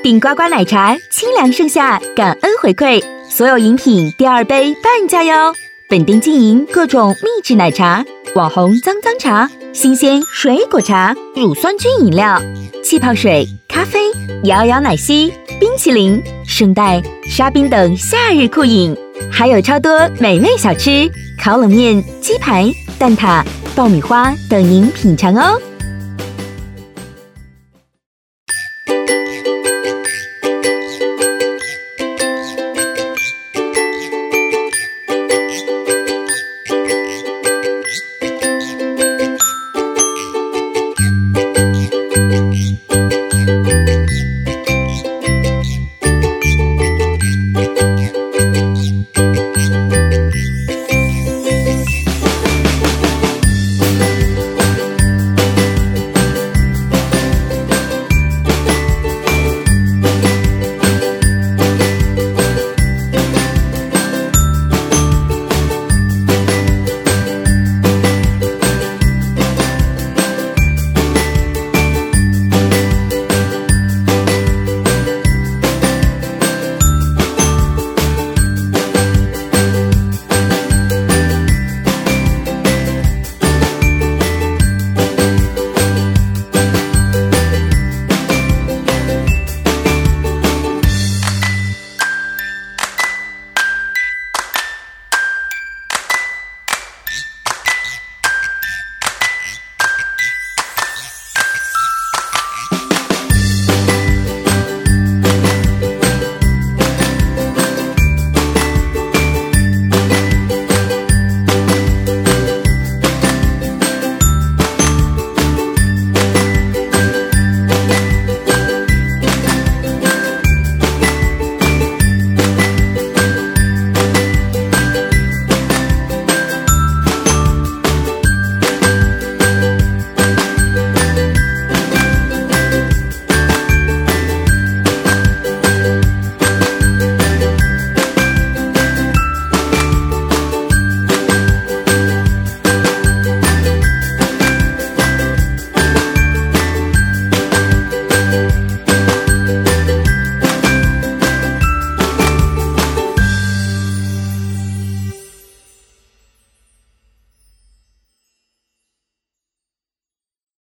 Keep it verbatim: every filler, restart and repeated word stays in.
顶呱呱奶茶清凉盛夏，感恩回馈，所有饮品第二杯半价哟！本店经营各种秘制奶茶、网红脏脏茶、新鲜水果茶、乳酸菌饮料、气泡水、咖啡、摇摇奶昔、冰淇淋、圣代、沙冰等夏日酷饮，还有超多美味小吃、烤冷面、鸡排、蛋挞、爆米花等您品尝哦！